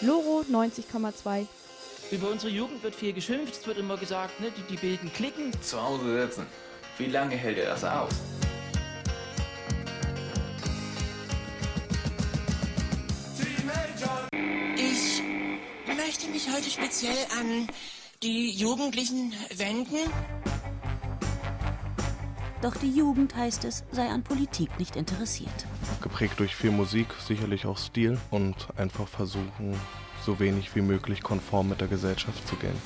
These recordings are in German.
Loro 90,2. Über unsere Jugend wird viel geschimpft, es wird immer gesagt, ne, die bilden Klicken. Zu Hause sitzen. Wie lange hält er das aus? Ich möchte mich heute speziell an die Jugendlichen wenden. Doch die Jugend, heißt es, sei an Politik nicht interessiert. Geprägt durch viel Musik, sicherlich auch Stil und einfach versuchen, so wenig wie möglich konform mit der Gesellschaft zu gehen.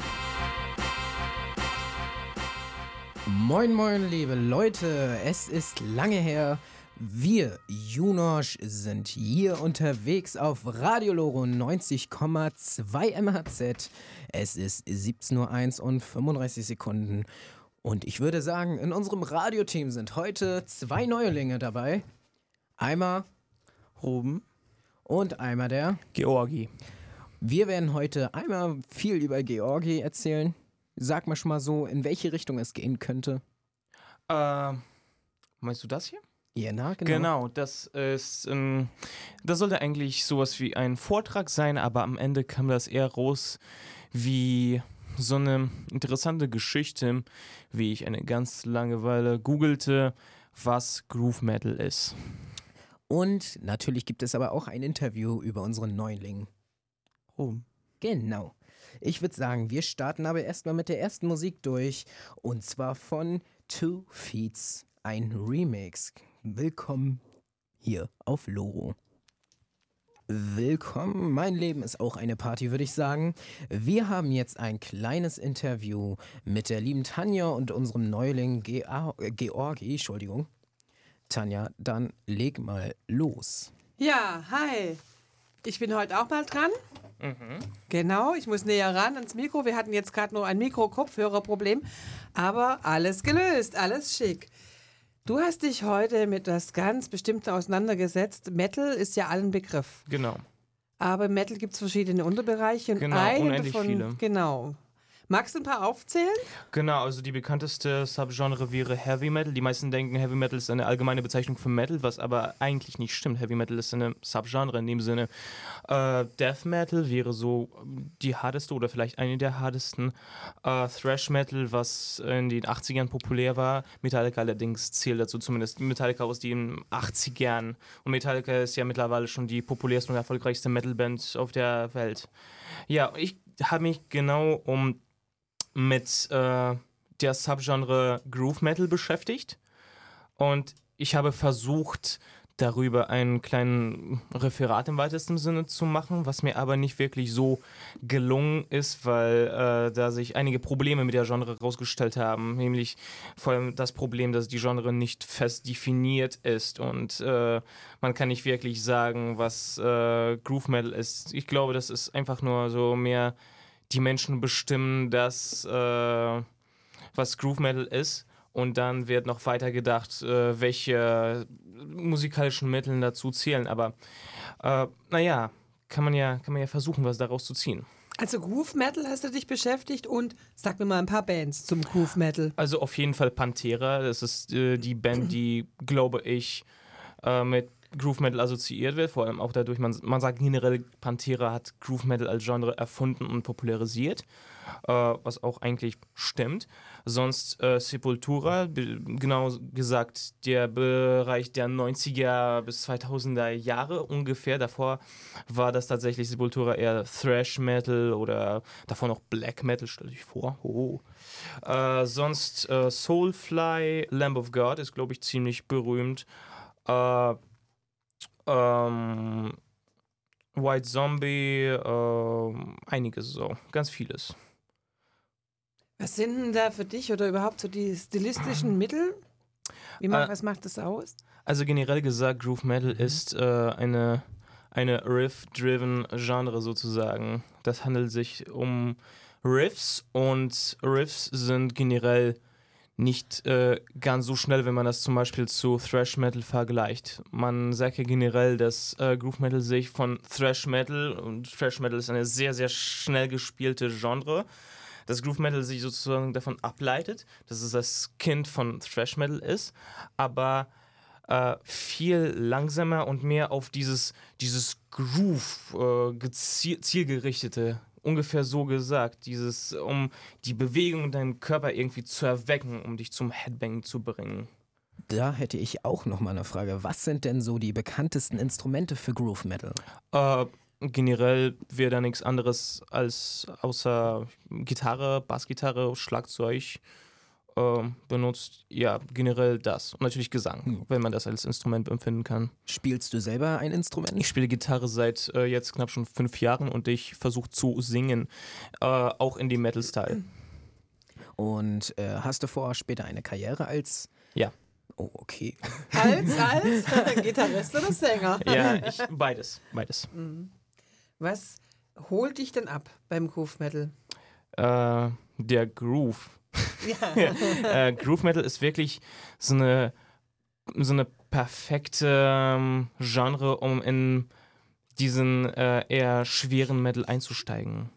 Moin moin liebe Leute, es ist lange her. Wir, Junosch, sind hier unterwegs auf Radio Loro 90,2 MHz. Es ist 17:01 und 35 Sekunden. Und ich würde sagen, in unserem Radioteam sind heute 2 Neulinge dabei. Einmal Ruben und einmal der Georgi. Wir werden heute einmal viel über Georgi erzählen. Sag mal schon mal so, in welche Richtung es gehen könnte. Meinst du das hier? Ja, na, genau. Genau, das ist, das sollte eigentlich sowas wie ein Vortrag sein, aber am Ende kam das eher raus wie so eine interessante Geschichte, wie ich eine ganz lange Weile googelte, was Groove Metal ist. Und natürlich gibt es aber auch ein Interview über unseren Neuling. Ruben. Genau. Ich würde sagen, wir starten aber erstmal mit der ersten Musik durch. Und zwar von Two Feats, ein Remix. Willkommen hier auf Loro. Willkommen, mein Leben ist auch eine Party, würde ich sagen. Wir haben jetzt ein kleines Interview mit der lieben Tanja und unserem Neuling Georgi. Entschuldigung. Tanja, dann leg mal los. Ja, hi. Ich bin heute auch mal dran. Genau, ich muss näher ran ans Mikro. Wir hatten jetzt gerade nur ein Mikro-Kopfhörer-Problem, aber alles gelöst, alles schick. Du hast dich heute mit etwas ganz Bestimmten auseinandergesetzt. Metal ist ja allen Begriff. Genau. Aber im Metal gibt es verschiedene Unterbereiche. Und Genau, einen unendlich davon, viele. Genau. Magst du ein paar aufzählen? Genau, also die bekannteste Subgenre wäre Heavy Metal. Die meisten denken, Heavy Metal ist eine allgemeine Bezeichnung für Metal, was aber eigentlich nicht stimmt. Heavy Metal ist eine Subgenre in dem Sinne. Death Metal wäre so die hardeste oder vielleicht eine der hartesten. Thrash Metal, was in den 80ern populär war. Metallica allerdings zählt dazu, zumindest Metallica aus den 80ern. Und Metallica ist ja mittlerweile schon die populärste und erfolgreichste Metalband auf der Welt. Ja, ich habe mich genau mit der Subgenre Groove Metal beschäftigt und ich habe versucht, darüber einen kleinen Referat im weitesten Sinne zu machen, was mir aber nicht wirklich so gelungen ist, weil da sich einige Probleme mit der Genre rausgestellt haben, nämlich vor allem das Problem, dass die Genre nicht fest definiert ist und man kann nicht wirklich sagen, was Groove Metal ist. Ich glaube, das ist einfach nur so mehr die Menschen bestimmen das, was Groove Metal ist und dann wird noch weiter gedacht, welche musikalischen Mittel dazu zählen, aber naja, kann man ja versuchen, was daraus zu ziehen. Also Groove Metal hast du dich beschäftigt und sag mir mal ein paar Bands zum Groove Metal. Also auf jeden Fall Pantera, das ist die Band, die, glaube ich, mit Groove Metal assoziiert wird, vor allem auch dadurch, man sagt generell, Pantera hat Groove Metal als Genre erfunden und popularisiert, was auch eigentlich stimmt. Sonst Sepultura, genau gesagt der Bereich der 90er bis 2000er Jahre ungefähr. Davor war das tatsächlich Sepultura eher Thrash Metal oder davor noch Black Metal, stell dich vor. Sonst Soulfly, Lamb of God ist, glaube ich, ziemlich berühmt. White Zombie, einiges so, ganz vieles. Was sind denn da für dich oder überhaupt so die stilistischen Mittel? Was macht das aus? Also generell gesagt, Groove Metal ist eine Riff-driven Genre sozusagen. Das handelt sich um Riffs und Riffs sind generell nicht ganz so schnell, wenn man das zum Beispiel zu Thrash Metal vergleicht. Man sagt ja generell, dass Groove Metal sich von Thrash Metal, und Thrash Metal ist eine sehr, sehr schnell gespielte Genre, dass Groove Metal sich sozusagen davon ableitet, dass es das Kind von Thrash Metal ist, aber viel langsamer und mehr auf dieses Groove zielgerichtete, ungefähr so gesagt, um die Bewegung in deinem Körper irgendwie zu erwecken, um dich zum Headbang zu bringen. Da hätte ich auch noch mal eine Frage. Was sind denn so die bekanntesten Instrumente für Groove Metal? Generell wäre da nichts anderes als außer Gitarre, Bassgitarre, Schlagzeug benutzt. Ja, generell das. Und natürlich Gesang, wenn man das als Instrument empfinden kann. Spielst du selber ein Instrument? Ich spiele Gitarre seit jetzt knapp schon 5 Jahren und ich versuche zu singen, auch in dem Metal-Style. Und hast du vor, später eine Karriere als... Ja. Oh, okay. Als Gitarrist oder Sänger? Ja, beides. Was holt dich denn ab beim Groove Metal? Der Groove. Ja. Groove Metal ist wirklich so eine perfekte Genre, um in diesen eher schweren Metal einzusteigen.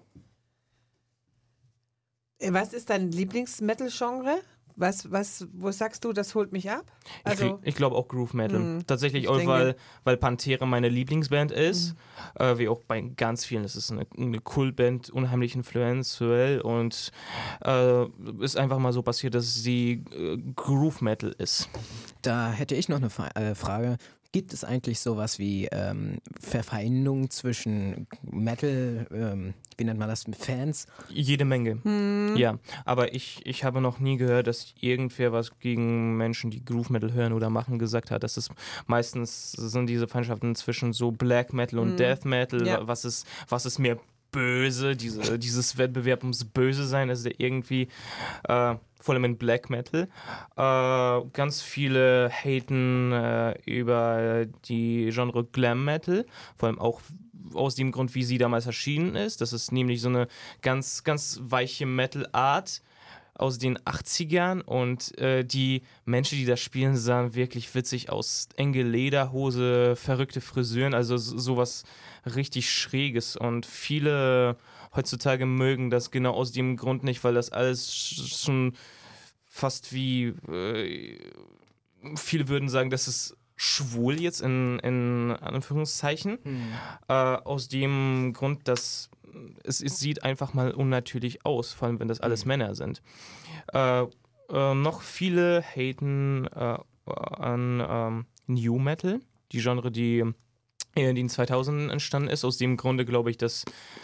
Was ist dein Lieblings-Metal-Genre? Wo sagst du, das holt mich ab? Also, Ich glaube auch Groove Metal. Tatsächlich auch, weil Pantera meine Lieblingsband ist. Wie auch bei ganz vielen. Das ist eine Kultband, unheimlich influenziell und ist einfach mal so passiert, dass sie Groove Metal ist. Da hätte ich noch eine Frage. Gibt es eigentlich sowas wie Verfeindung zwischen Metal, wie nennt man das, Fans? Jede Menge, ja. Aber ich habe noch nie gehört, dass irgendwer was gegen Menschen, die Groove Metal hören oder machen, gesagt hat. Das ist meistens sind diese Feindschaften zwischen so Black Metal und Death Metal. Ja. Was ist mehr böse? Dieses Wettbewerb ums Böse sein, ist ja irgendwie vor allem in Black Metal. Ganz viele haten über die Genre Glam Metal, vor allem auch aus dem Grund, wie sie damals erschienen ist. Das ist nämlich so eine ganz, ganz weiche Metal-Art aus den 80ern und die Menschen, die das spielen, sahen wirklich witzig aus. Enge Lederhose, verrückte Frisuren, also sowas richtig Schräges und viele heutzutage mögen das genau aus dem Grund nicht, weil das alles schon fast wie viele würden sagen, das ist schwul jetzt in Anführungszeichen. Aus dem Grund, dass es sieht einfach mal unnatürlich aus, vor allem wenn das alles Männer sind. Noch viele haten an New Metal, die Genre, die in den 2000ern entstanden ist. Aus dem Grunde glaube ich, dass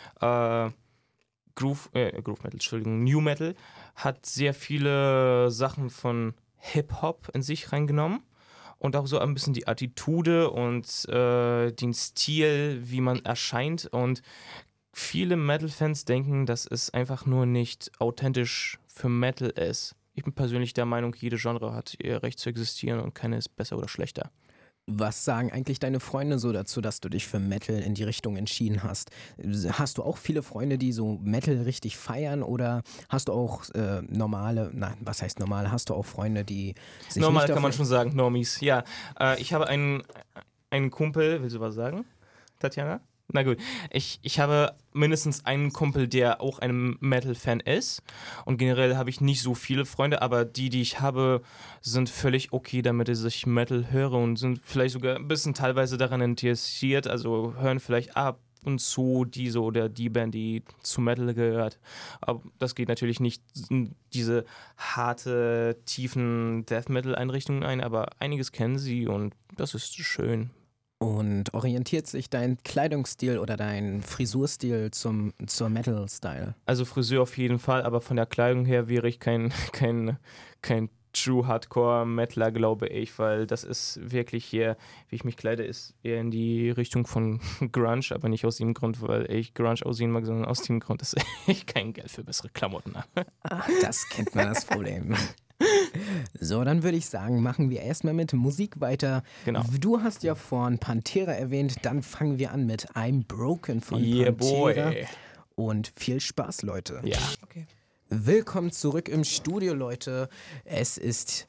New Metal hat sehr viele Sachen von Hip-Hop in sich reingenommen und auch so ein bisschen die Attitude und den Stil, wie man erscheint. Und viele Metal-Fans denken, dass es einfach nur nicht authentisch für Metal ist. Ich bin persönlich der Meinung, jede Genre hat ihr Recht zu existieren und keine ist besser oder schlechter. Was sagen eigentlich deine Freunde so dazu, dass du dich für Metal in die Richtung entschieden hast? Hast du auch viele Freunde, die so Metal richtig feiern oder hast du auch was heißt normal? Hast du auch Freunde, die sich normal nicht kann man schon sagen, Normies, ja. Ich habe einen Kumpel, willst du was sagen, Tatjana? Na gut, ich habe mindestens einen Kumpel, der auch ein Metal-Fan ist und generell habe ich nicht so viele Freunde, aber die ich habe, sind völlig okay damit, dass ich Metal höre und sind vielleicht sogar ein bisschen teilweise daran interessiert, also hören vielleicht ab und zu diese oder die Band, die zu Metal gehört. Aber das geht natürlich nicht in diese harte, tiefen Death-Metal-Einrichtungen ein, aber einiges kennen sie und das ist schön. Und orientiert sich dein Kleidungsstil oder dein Frisurstil zur Metal-Style? Also Frisur auf jeden Fall, aber von der Kleidung her wäre ich kein True Hardcore Metaler, glaube ich, weil das ist wirklich hier, wie ich mich kleide, ist eher in die Richtung von Grunge, aber nicht aus dem Grund, weil ich Grunge aussehen mag, sondern aus dem Grund, dass ich kein Geld für bessere Klamotten habe. Ach, das kennt man, das Problem. So, dann würde ich sagen, machen wir erstmal mit Musik weiter. Genau. Du hast ja vorhin Pantera erwähnt, dann fangen wir an mit I'm Broken von Yeah, Pantera. boy. Und viel Spaß, Leute. Ja. Okay. Willkommen zurück im Studio, Leute. Es ist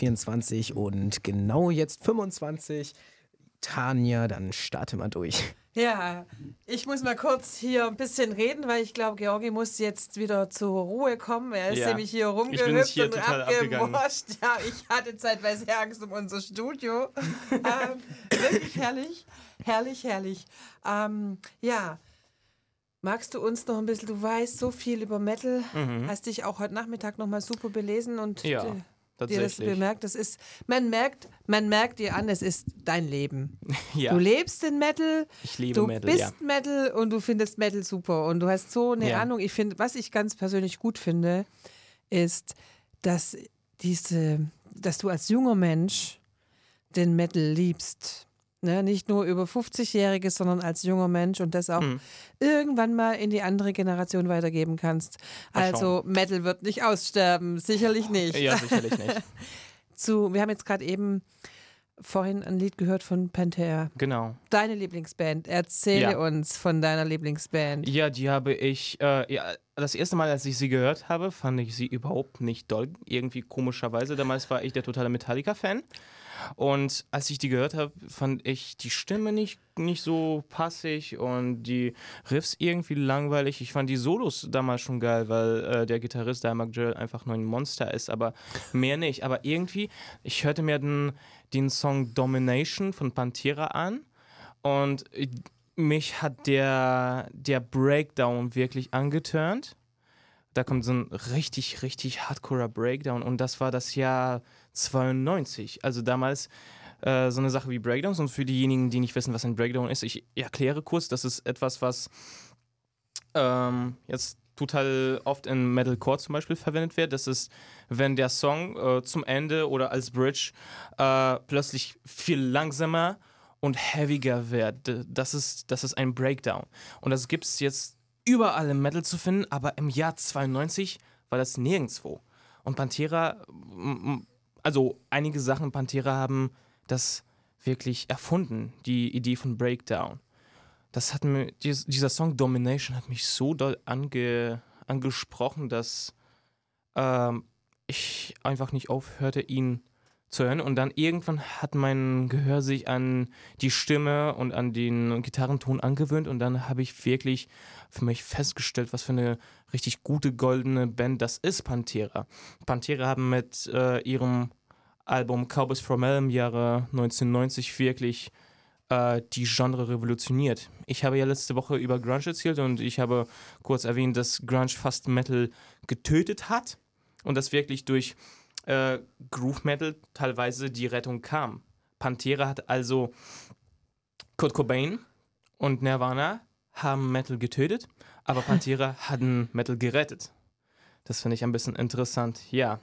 17.24 Uhr und genau jetzt 25. Tanja, dann starte mal durch. Ja, ich muss mal kurz hier ein bisschen reden, weil ich glaube, Georgi muss jetzt wieder zur Ruhe kommen. Er ist nämlich hier rumgehüpft hier und total abgemoscht. Ja, ich hatte zeitweise Angst um unser Studio. Wirklich herrlich, herrlich, herrlich. Ja, magst du uns noch ein bisschen, du weißt so viel über Metal, hast dich auch heute Nachmittag nochmal super belesen und Ja, dir das tatsächlich. bemerkt, das ist, man merkt dir an, es ist dein Leben. Ja. Du lebst den Metal, Ich liebe du Metal, bist ja. Metal und du findest Metal super und du hast so eine Ja. Ahnung. Ich finde, was ich ganz persönlich gut finde, ist, dass du als junger Mensch den Metal liebst. Ne? Nicht nur über 50-Jährige, sondern als junger Mensch und das auch irgendwann mal in die andere Generation weitergeben kannst. Mal Also Metal wird nicht aussterben, sicherlich nicht. Ja, sicherlich nicht. Wir haben jetzt gerade eben vorhin ein Lied gehört von Pantera. Genau. Deine Lieblingsband. Erzähle uns von deiner Lieblingsband. Ja, die habe ich, das erste Mal, als ich sie gehört habe, fand ich sie überhaupt nicht doll. Irgendwie komischerweise. Damals war ich der totale Metallica-Fan. Und als ich die gehört habe, fand ich die Stimme nicht so passig und die Riffs irgendwie langweilig. Ich fand die Solos damals schon geil, weil der Gitarrist Dimebag Darrell einfach nur ein Monster ist, aber mehr nicht. Aber irgendwie, ich hörte mir den Song Domination von Pantera an und mich hat der Breakdown wirklich angeturnt. Da kommt so ein richtig, richtig hardcorer Breakdown und das war das Jahr 92. Also damals so eine Sache wie Breakdowns und für diejenigen, die nicht wissen, was ein Breakdown ist, ich erkläre kurz, das ist etwas, was jetzt total oft in Metalcore zum Beispiel verwendet wird. Das ist, wenn der Song zum Ende oder als Bridge plötzlich viel langsamer und heaviger wird. Das ist ein Breakdown. Und das gibt es jetzt überall im Metal zu finden, aber im Jahr 92 war das nirgendwo. Und Pantera, also einige Sachen in Pantera haben das wirklich erfunden, die Idee von Breakdown. Das hat mir, dieser Song Domination hat mich so doll angesprochen, dass ich einfach nicht aufhörte, ihn zu hören. Und dann irgendwann hat mein Gehör sich an die Stimme und an den Gitarrenton angewöhnt und dann habe ich wirklich für mich festgestellt, was für eine richtig gute goldene Band das ist, Pantera. Pantera haben mit ihrem Album Cowboys from Hell im Jahre 1990 wirklich die Genre revolutioniert. Ich habe ja letzte Woche über Grunge erzählt und ich habe kurz erwähnt, dass Grunge fast Metal getötet hat und dass wirklich durch Groove Metal teilweise die Rettung kam. Pantera hat also Kurt Cobain und Nirvana haben Metal getötet, aber Pantera hatten Metal gerettet. Das finde ich ein bisschen interessant, ja.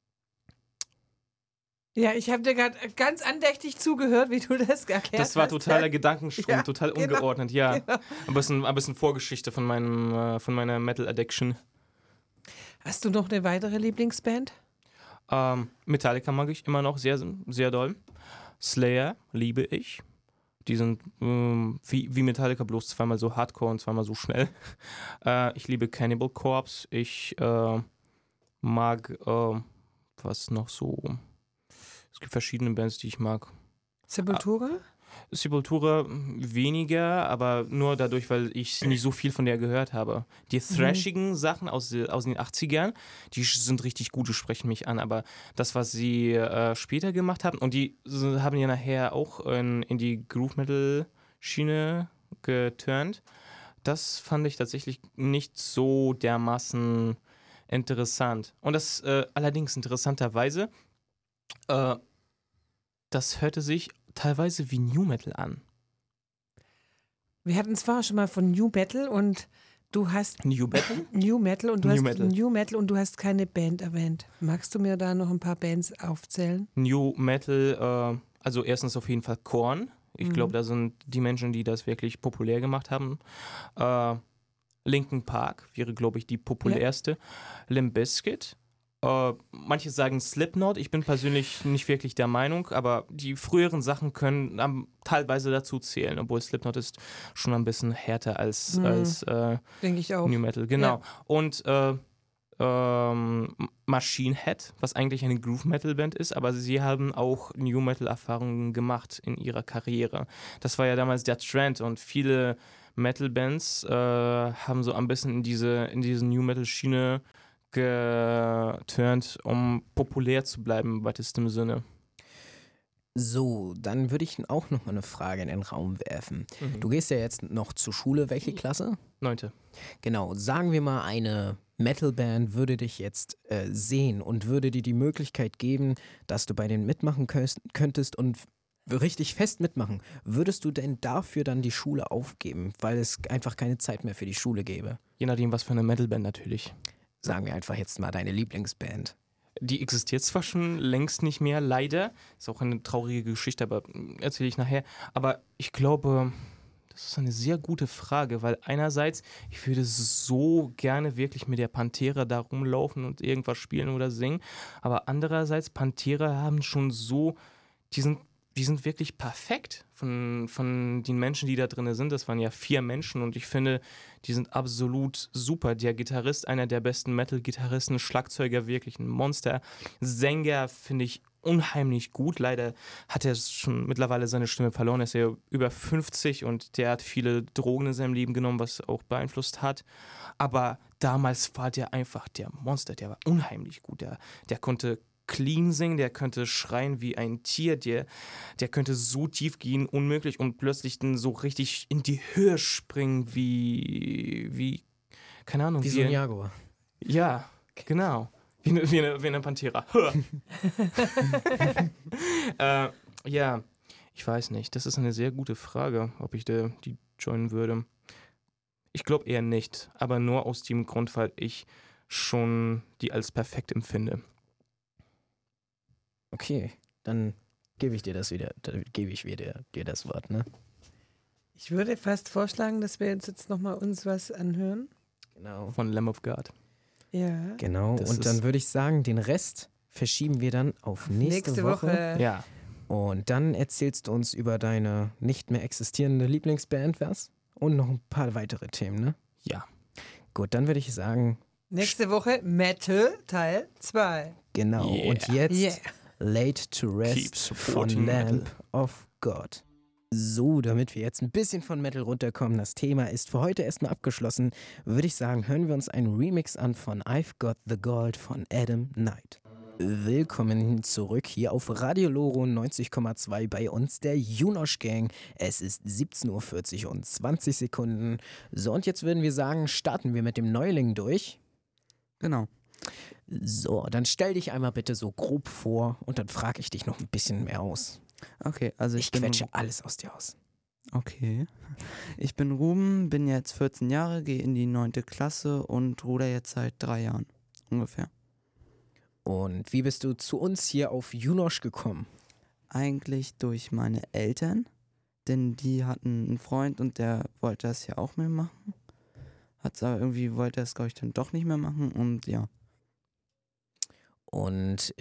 Ja, ich habe dir gerade ganz andächtig zugehört, wie du das erklärt hast. Das war totaler Gedankenstrom, Ja, total genau, ungeordnet, ja. genau. Ein bisschen Vorgeschichte von meiner Metal Addiction. Hast du noch eine weitere Lieblingsband? Metallica mag ich immer noch sehr, sehr doll. Slayer liebe ich. Die sind wie Metallica, bloß zweimal so hardcore und zweimal so schnell. Ich liebe Cannibal Corpse. Ich mag, was noch so... Es gibt verschiedene Bands, die ich mag. Sepultura? Sepultura weniger, aber nur dadurch, weil ich nicht so viel von der gehört habe. Die thrashigen Sachen aus den 80ern, die sind richtig gut, die sprechen mich an, aber das, was sie später gemacht haben, und die haben ja nachher auch in die Groove-Metal-Schiene geturnt, das fand ich tatsächlich nicht so dermaßen interessant. Und das allerdings interessanterweise, das hörte sich teilweise wie New Metal an. Wir hatten zwar schon mal von New Metal und du hast New Metal? New Metal und du New hast Metal. New Metal und du hast keine Band erwähnt. Magst du mir da noch ein paar Bands aufzählen? New Metal, also erstens auf jeden Fall Korn. Ich glaube, da sind die Menschen, die das wirklich populär gemacht haben. Linkin Park wäre, glaube ich, die populärste. Limp Bizkit. Manche sagen Slipknot, ich bin persönlich nicht wirklich der Meinung, aber die früheren Sachen können teilweise dazu zählen, obwohl Slipknot ist schon ein bisschen härter als Denke ich auch. New Metal, genau. Ja. Und Machine Head, was eigentlich eine Groove Metal Band ist, aber sie haben auch New Metal Erfahrungen gemacht in ihrer Karriere. Das war ja damals der Trend und viele Metal Bands haben so ein bisschen in diese New Metal Schiene geturnt, um populär zu bleiben im weitesten Sinne. So, dann würde ich auch noch mal eine Frage in den Raum werfen. Du gehst ja jetzt noch zur Schule. Welche Klasse? 9. Genau, sagen wir mal, eine Metalband würde dich jetzt sehen und würde dir die Möglichkeit geben, dass du bei denen mitmachen könntest und richtig fest mitmachen. Würdest du denn dafür dann die Schule aufgeben, weil es einfach keine Zeit mehr für die Schule gäbe? Je nachdem, was für eine Metalband natürlich. Sagen wir einfach jetzt mal deine Lieblingsband. Die existiert zwar schon längst nicht mehr, leider. Ist auch eine traurige Geschichte, aber erzähle ich nachher. Aber ich glaube, das ist eine sehr gute Frage, weil einerseits, ich würde so gerne wirklich mit der Pantera da rumlaufen und irgendwas spielen oder singen. Aber andererseits, Pantera haben schon so, die sind wirklich perfekt von den Menschen, die da drin sind. Das waren ja 4 Menschen und ich finde, die sind absolut super. Der Gitarrist, einer der besten Metal-Gitarristen, Schlagzeuger, wirklich ein Monster. Sänger finde ich unheimlich gut. Leider hat er schon mittlerweile seine Stimme verloren. Er ist ja über 50 und der hat viele Drogen in seinem Leben genommen, was auch beeinflusst hat. Aber damals war der einfach der Monster. Der war unheimlich gut. Der konnte clean singen, der könnte schreien wie ein Tier, der könnte so tief gehen, unmöglich, und plötzlich dann so richtig in die Höhe springen wie keine Ahnung. Wie so ein Jaguar. Ja, genau. Wie eine Pantera. Ja, ich weiß nicht. Das ist eine sehr gute Frage, ob ich die joinen würde. Ich glaube eher nicht, aber nur aus dem Grund, weil ich schon die als perfekt empfinde. Okay, dann gebe ich dir das wieder, dir das Wort, ne? Ich würde fast vorschlagen, dass wir uns jetzt nochmal uns was anhören. Genau. Von Lamb of God. Ja. Genau, und dann würde ich sagen, den Rest verschieben wir dann auf nächste Woche. Ja. Und dann erzählst du uns über deine nicht mehr existierende Lieblingsband, was? Und noch ein paar weitere Themen, ne? Ja. Gut, dann würde ich sagen... Nächste Woche Metal Teil 2. Genau, Yeah. und jetzt Laid to Keep Rest von supporting Lamb Metal. of God. So, damit wir jetzt ein bisschen von Metal runterkommen, das Thema ist für heute erstmal abgeschlossen, würde ich sagen, hören wir uns einen Remix an von I've Got the Gold von Adam Knight. Willkommen zurück hier auf Radio Loro 90,2 bei uns, der Junosch Gang. Es ist 17:40 Uhr und 20 Sekunden. So, und jetzt würden wir sagen, starten wir mit dem Neuling durch. Genau. So, dann stell dich einmal bitte so grob vor und dann frage ich dich noch ein bisschen mehr aus. Okay, also Ich quetsche alles aus dir aus. Okay. Ich bin Ruben, bin jetzt 14 Jahre, gehe in die 9. Klasse und ruder jetzt seit 3 Jahren ungefähr. Und wie bist du zu uns hier auf Junosch gekommen? Eigentlich durch meine Eltern, denn die hatten einen Freund und der wollte das ja auch mehr machen. Wollte es, glaube ich, dann doch nicht mehr machen und ja. Und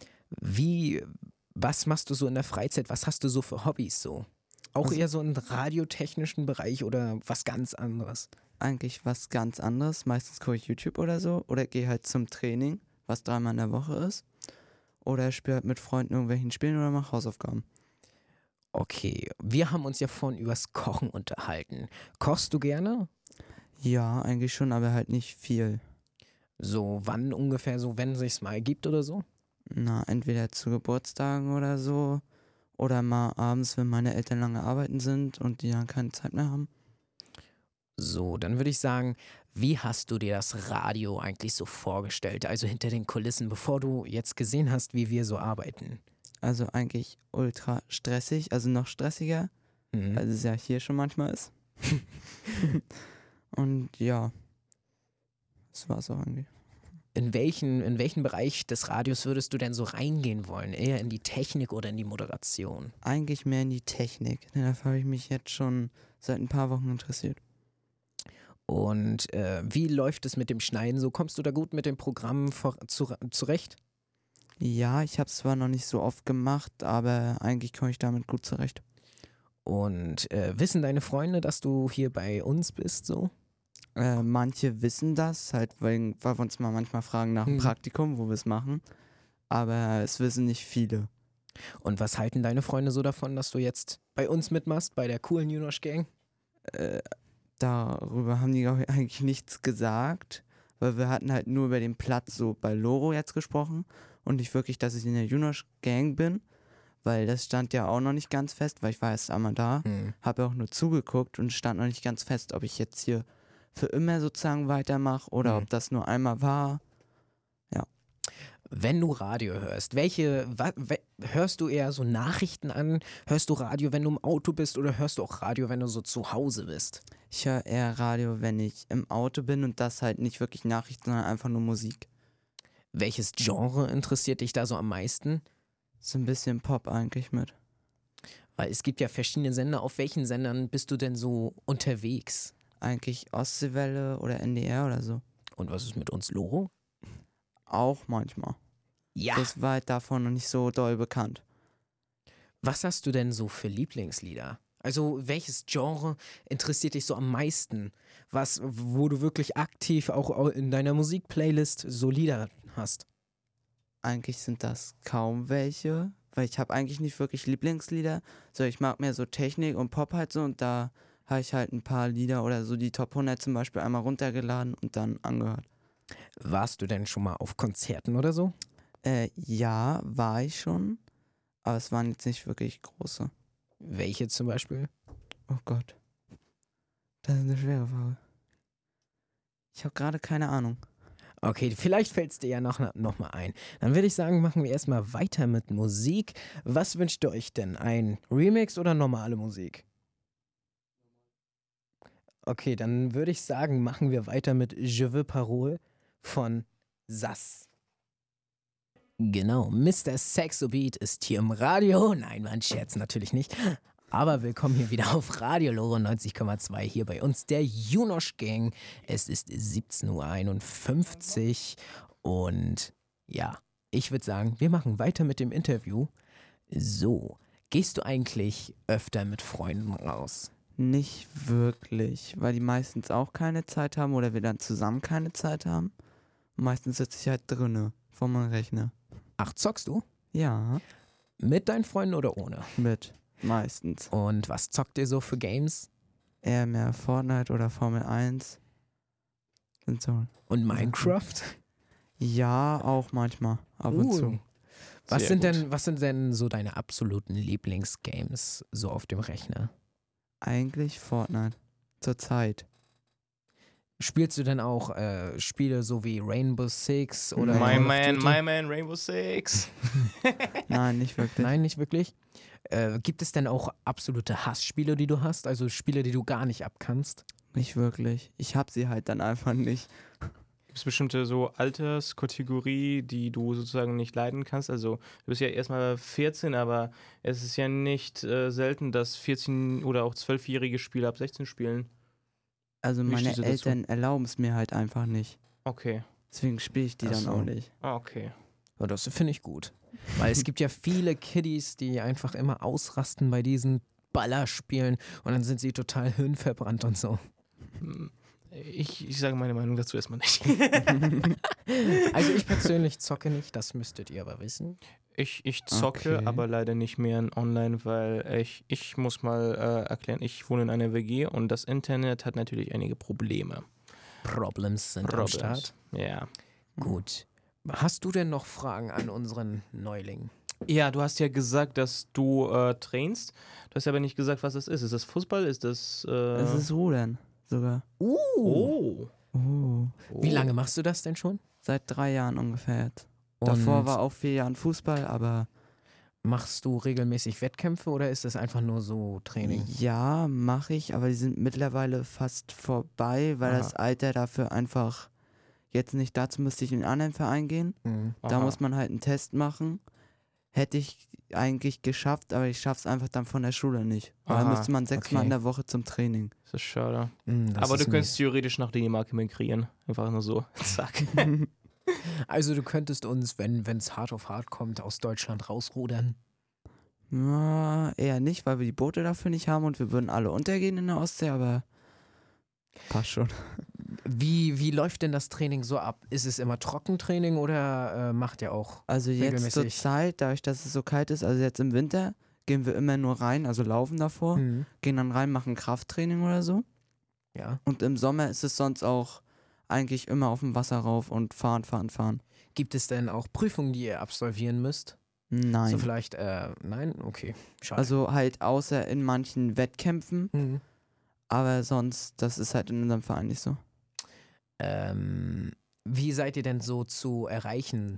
was machst du so in der Freizeit? Was hast du so für Hobbys so? Auch Also, eher so im radiotechnischen Bereich oder was ganz anderes? eigentlich was ganz anderes. Meistens gucke ich YouTube oder so oder gehe halt zum Training, was 3-mal in der Woche ist. Oder spiele halt mit Freunden irgendwelchen Spielen oder mache Hausaufgaben. Okay, wir haben uns ja vorhin übers Kochen unterhalten. Kochst du gerne? Ja, eigentlich schon, aber halt nicht viel. So, wann ungefähr so, wenn es sich mal gibt oder so? Na, entweder zu Geburtstagen oder so. Oder mal abends, wenn meine Eltern lange arbeiten sind und die dann keine Zeit mehr haben. So, dann würde ich sagen, wie hast du dir das Radio eigentlich so vorgestellt? Also hinter den Kulissen, bevor du jetzt gesehen hast, wie wir so arbeiten. Also eigentlich ultra stressig, also noch stressiger, als es ja hier schon manchmal ist. Und ja, das war's auch irgendwie. In welchen Bereich des Radios würdest du denn so reingehen wollen? Eher in die Technik oder in die Moderation? Eigentlich mehr in die Technik, denn dafür habe ich mich jetzt schon seit ein paar Wochen interessiert. Und wie läuft es mit dem Schneiden? So, kommst du da gut mit dem Programm zurecht? Ja, ich habe es zwar noch nicht so oft gemacht, aber eigentlich komme ich damit gut zurecht. Und wissen deine Freunde, dass du hier bei uns bist so? Manche wissen das, halt, weil wir uns mal manchmal fragen nach dem Praktikum, wo wir es machen. Aber es wissen nicht viele. Und was halten deine Freunde so davon, dass du jetzt bei uns mitmachst, bei der coolen Junosch Gang? Darüber haben die, glaube ich, eigentlich nichts gesagt, weil wir hatten halt nur über den Platz so bei Loro jetzt gesprochen und nicht wirklich, dass ich in der Junosch Gang bin, weil das stand ja auch noch nicht ganz fest, weil ich war erst einmal da, habe auch nur zugeguckt und stand noch nicht ganz fest, ob ich jetzt hier für immer sozusagen weitermache oder ob das nur einmal war. Ja. Wenn du Radio hörst, hörst du eher so Nachrichten an? Hörst du Radio, wenn du im Auto bist oder hörst du auch Radio, wenn du so zu Hause bist? Ich höre eher Radio, wenn ich im Auto bin und das halt nicht wirklich Nachrichten, sondern einfach nur Musik. Welches Genre interessiert dich da so am meisten? So ein bisschen Pop eigentlich mit. Weil es gibt ja verschiedene Sender. Auf welchen Sendern bist du denn so unterwegs? Eigentlich Ostseewelle oder NDR oder so. Und was ist mit uns Loro? Auch manchmal. Ja. Das war halt davon noch nicht so doll bekannt. Was hast du denn so für Lieblingslieder? Also welches Genre interessiert dich so am meisten? Wo du wirklich aktiv auch in deiner Musikplaylist so Lieder hast? Eigentlich sind das kaum welche, weil ich habe eigentlich nicht wirklich Lieblingslieder. So, ich mag mehr so Technik und Pop halt so und da habe ich halt ein paar Lieder oder so die Top 100 zum Beispiel einmal runtergeladen und dann angehört. Warst du denn schon mal auf Konzerten oder so? Ja, war ich schon, aber es waren jetzt nicht wirklich große. Welche zum Beispiel? Oh Gott, das ist eine schwere Frage. Ich habe gerade keine Ahnung. Okay, vielleicht fällt es dir ja noch mal ein. Dann würde ich sagen, machen wir erstmal weiter mit Musik. Was wünscht ihr euch denn? Ein Remix oder normale Musik? Okay, dann würde ich sagen, machen wir weiter mit Je veux Parole von Sass. Genau, Mr. Sexobeat ist hier im Radio. Nein, man scherzt natürlich nicht. Aber willkommen hier wieder auf Radio Loro 90,2 hier bei uns, der Junosch Gang. Es ist 17:51 Uhr und ja, ich würde sagen, wir machen weiter mit dem Interview. So, gehst du eigentlich öfter mit Freunden raus? Nicht wirklich, weil die meistens auch keine Zeit haben oder wir dann zusammen keine Zeit haben. Meistens sitze ich halt drinne vor meinem Rechner. Ach, zockst du? Ja. Mit deinen Freunden oder ohne? Mit, meistens. Und was zockt ihr so für Games? Eher mehr Fortnite oder Formel 1. Und so. Und Minecraft? Ja, auch manchmal, ab und zu. Was sind denn so deine absoluten Lieblingsgames so auf dem Rechner? Eigentlich Fortnite. Zurzeit. Spielst du denn auch Spiele so wie Rainbow Six oder My Man, Rainbow Six. Nein, nicht wirklich. Nein, nicht wirklich. Gibt es denn auch absolute Hassspiele, die du hast? Also Spiele, die du gar nicht abkannst? Nicht wirklich. Ich hab sie halt dann einfach nicht. Gibt es bestimmte so Alterskategorie, die du sozusagen nicht leiden kannst? Also du bist ja erstmal 14, aber es ist ja nicht selten, dass 14- oder auch 12-jährige Spieler ab 16 spielen. Also meine Eltern erlauben es mir halt einfach nicht. Okay. Deswegen spiele ich die dann auch nicht. Ah, okay. Ja, das finde ich gut. Weil es gibt ja viele Kiddies, die einfach immer ausrasten bei diesen Ballerspielen und dann sind sie total hirnverbrannt und so. Ich sage meine Meinung dazu erstmal nicht. Also ich persönlich zocke nicht, das müsstet ihr aber wissen. Ich zocke, Okay. aber leider nicht mehr in online, weil ich muss mal erklären, ich wohne in einer WG und das Internet hat natürlich einige Probleme. Problems sind am Start. Ja. Gut. Hast du denn noch Fragen an unseren Neuling? Ja, du hast ja gesagt, dass du trainst. Du hast aber nicht gesagt, was das ist. Ist das Fußball? Ist das... Es ist Rudern sogar. Oh. Wie lange machst du das denn schon? Seit 3 Jahren ungefähr jetzt. Und Davor war auch 4 Jahren Fußball, aber machst du regelmäßig Wettkämpfe oder ist das einfach nur so Training? ja, mache ich, aber die sind mittlerweile fast vorbei, weil das Alter dafür einfach jetzt nicht, dazu müsste ich in einen anderen Verein gehen. Da muss man halt einen Test machen. Hätte ich eigentlich geschafft, aber ich schaff's einfach dann von der Schule nicht. Weil da müsste man 6 Mal in der Woche zum Training. Das ist schade. Das Aber ist du könntest theoretisch nach Dänemark migrieren. Einfach nur so. Zack. Also du könntest uns, wenn es hart auf hart kommt, aus Deutschland rausrudern? Ja, eher nicht, weil wir die Boote dafür nicht haben und wir würden alle untergehen in der Ostsee, aber passt schon. Wie läuft denn das Training so ab? Ist es immer Trockentraining oder macht ihr auch Also jetzt zur regelmäßig? Zeit, dadurch, dass es so kalt ist, also jetzt im Winter, gehen wir immer nur rein, also laufen davor, gehen dann rein, machen Krafttraining oder so. Ja. Und im Sommer ist es sonst auch eigentlich immer auf dem Wasser rauf und fahren. Gibt es denn auch Prüfungen, die ihr absolvieren müsst? Nein. So vielleicht, nein? Okay, schade. Also halt außer in manchen Wettkämpfen, Mhm. aber sonst, das ist halt in unserem Verein nicht so. Wie seid ihr denn so zu erreichen?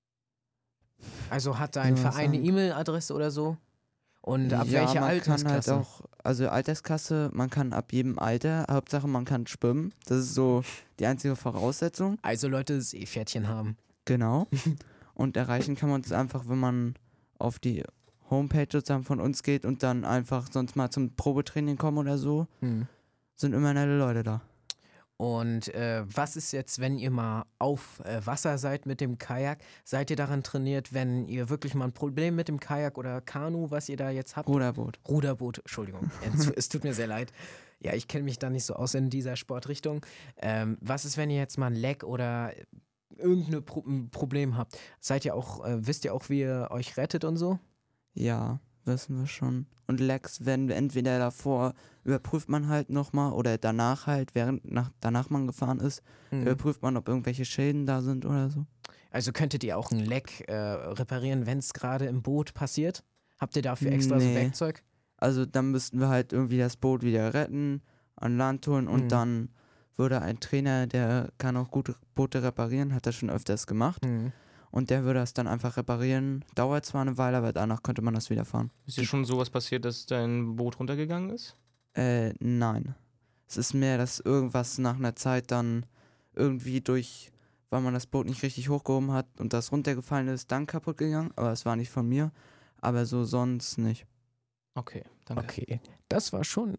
Also hat dein Wie soll man Verein eine sagen? E-Mail-Adresse oder so? Und ab ja, welcher man Altersklasse? kann halt auch, also Altersklasse, man kann ab jedem Alter, Hauptsache man kann schwimmen. Das ist so die einzige Voraussetzung. Also Leute, das Seepferdchen haben. Genau. Und erreichen kann man es einfach, wenn man auf die Homepage sozusagen von uns geht und dann einfach sonst mal zum Probetraining kommen oder so. Sind immer nette Leute da. Und was ist jetzt, wenn ihr mal auf Wasser seid mit dem Kajak? Seid ihr daran trainiert, wenn ihr wirklich mal ein Problem mit dem Kajak oder Kanu, was ihr da jetzt habt? Ruderboot, Entschuldigung. Es tut mir sehr leid. Ja, ich kenne mich da nicht so aus in dieser Sportrichtung. Was ist, wenn ihr jetzt mal ein Leck oder irgendein Problem habt? Seid ihr auch, wisst ihr auch, wie ihr euch rettet und so? Ja, wissen wir schon. Und Lecks, wenn entweder davor überprüft man halt nochmal oder danach halt, danach man gefahren ist, überprüft man, ob irgendwelche Schäden da sind oder so. Also könntet ihr auch ein Leck reparieren, wenn es gerade im Boot passiert? Habt ihr dafür extra so Werkzeug? Also dann müssten wir halt irgendwie das Boot wieder retten, an Land holen und dann würde ein Trainer, der kann auch gute Boote reparieren, hat das schon öfters gemacht. Und der würde das dann einfach reparieren. Dauert zwar eine Weile, aber danach könnte man das wieder fahren. Ist dir schon sowas passiert, dass dein Boot runtergegangen ist? Nein. Es ist mehr, dass irgendwas nach einer Zeit dann irgendwie weil man das Boot nicht richtig hochgehoben hat und das runtergefallen ist, dann kaputt gegangen. Aber es war nicht von mir. Aber so sonst nicht. Okay, danke. Okay, das war schon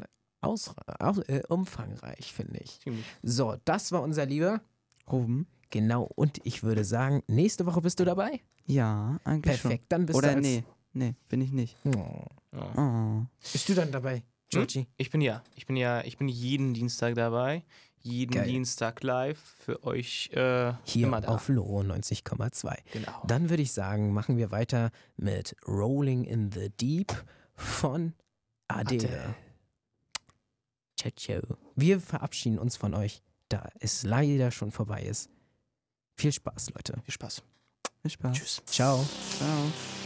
umfangreich, finde ich. Ziemlich. So, das war unser lieber Ruben. Genau, und ich würde sagen, nächste Woche bist du dabei? Ja, eigentlich schon. Perfekt, dann bist Oder du als... nee, bin ich nicht. Oh. Bist du dann dabei, Georgie? Ich bin jeden Dienstag dabei. Jeden Dienstag live für euch Hier immer da. auf Loro 90,2. Genau. Dann würde ich sagen, machen wir weiter mit Rolling in the Deep von Adele. Ciao. Wir verabschieden uns von euch, da es leider schon vorbei ist. Viel Spaß, Leute. Viel Spaß. Viel Spaß. Tschüss. Ciao. Ciao.